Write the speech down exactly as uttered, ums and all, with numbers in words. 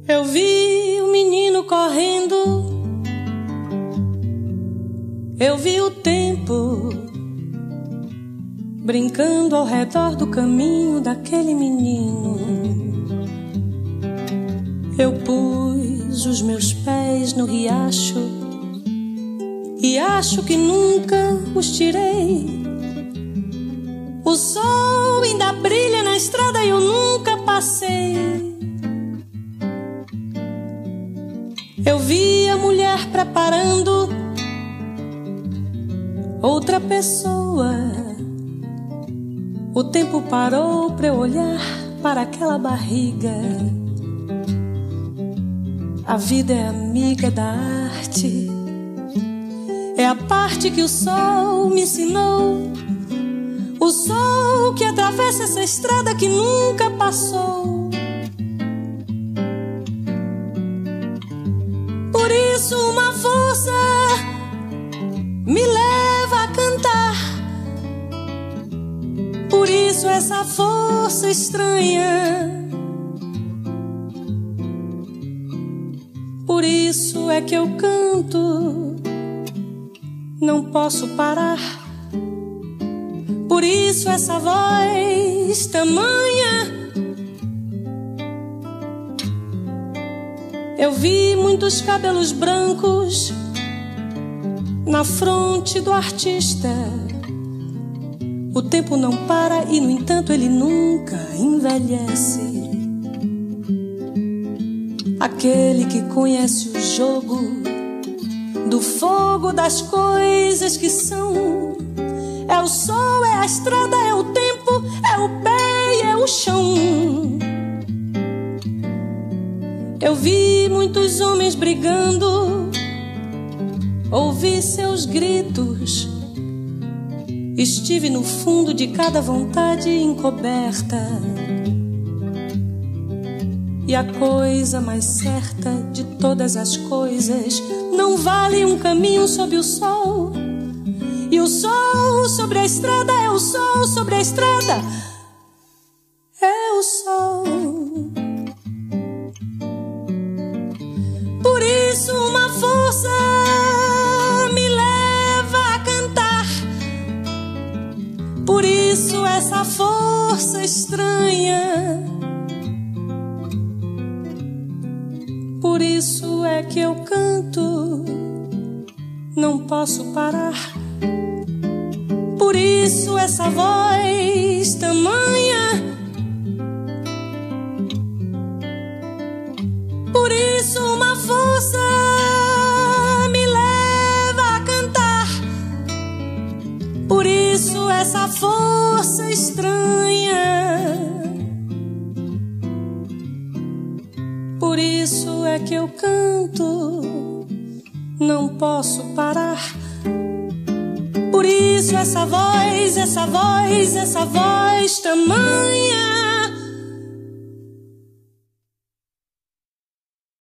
Eu vi o menino correndo, eu vi o tempo brincando ao redor do caminho daquele menino. Eu pus os meus pés no riacho e acho que nunca os tirei. O sol ainda brilha na estrada e eu nunca passei. Eu vi a mulher preparando outra pessoa. O tempo parou pra eu olhar para aquela barriga. A vida é amiga da arte, é a parte que o sol me ensinou. O sol que atravessa essa estrada que nunca passou. Por isso uma força me leva a cantar. Por isso essa força estranha. Por isso é que eu canto, não posso parar. Por isso essa voz tamanha. Eu vi muitos cabelos brancos na fronte do artista. O tempo não para e, no entanto, ele nunca envelhece. Aquele que conhece o jogo do fogo das coisas que são. É o sol, é a estrada, é o tempo, é o pé e é o chão. Eu vi muitos homens brigando, ouvi seus gritos. Estive no fundo de cada vontade encoberta. E a coisa mais certa de todas as coisas não vale um caminho sob o sol. E o sol sobre a estrada é o sol sobre a estrada. É o sol. Por isso uma força me leva a cantar. Por isso essa força estranha. Por isso é que eu canto, não posso parar. Por isso essa voz tamanha. Por isso uma força me leva a cantar. Por isso essa força estranha. Por isso é que eu canto, não posso parar. Por isso essa voz, essa voz, essa voz tamanha.